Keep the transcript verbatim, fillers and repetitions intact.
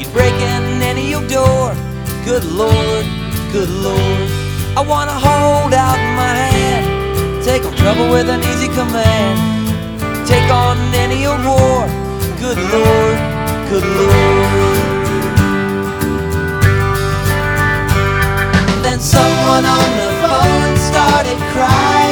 breaking any old door. Good Lord, good Lord, I wanna hold out my hand, take on trouble with an easy command, take on any old war. Good Lord, good Lord. Then someone on the phone started crying.